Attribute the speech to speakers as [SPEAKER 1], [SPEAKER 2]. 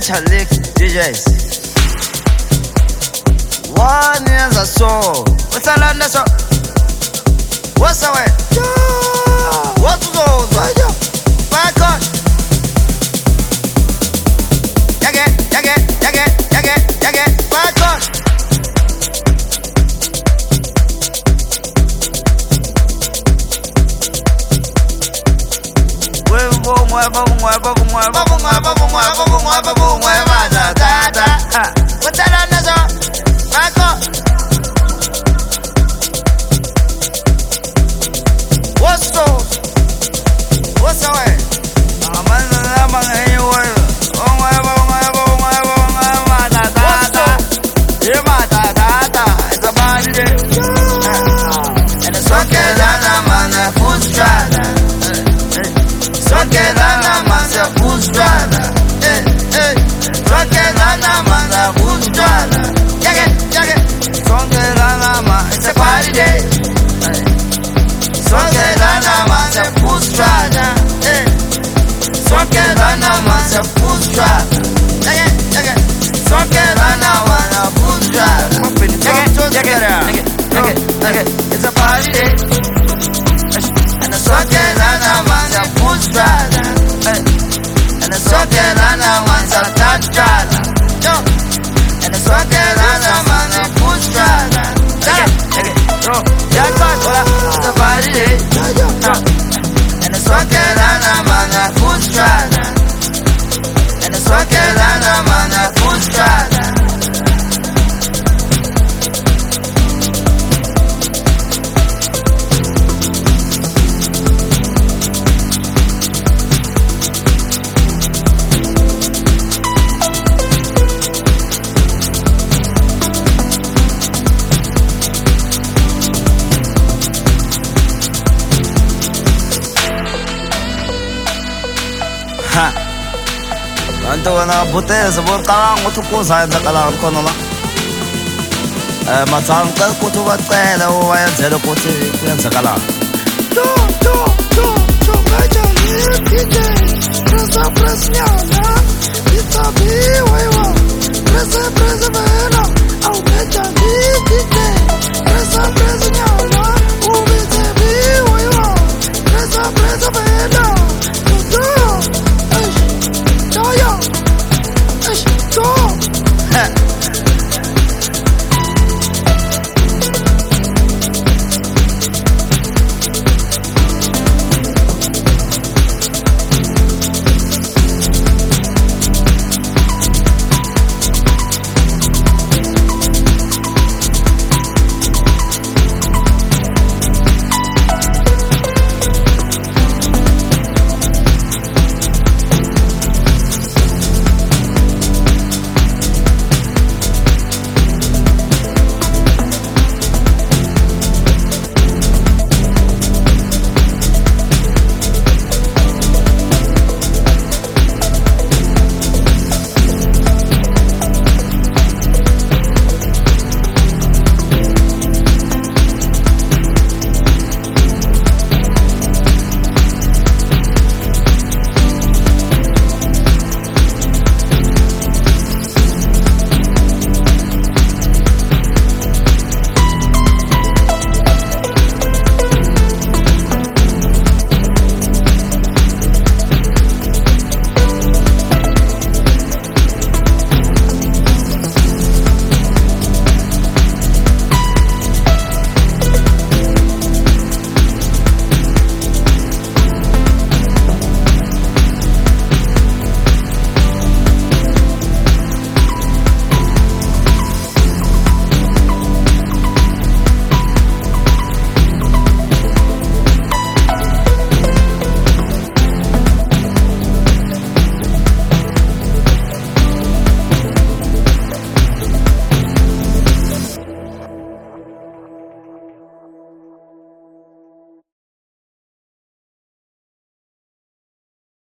[SPEAKER 1] Chalik DJs. One is a soul. What's a land so? What's the way? What's those? Back on. Back on. It's a party day, and the sun can man's a food strada, and the sun can man's a touch strada, and the sun can man's a food strada. It's a party day, and the sun can man's a food strada, and the sun can man's a food strada. Ando na bute sabor kalang mo tuko sa kalang ko na matang ka ko to ba na wa ya zero ko ti kuyan sa kalang to ma ja ni DJ sa presnya na itabi wa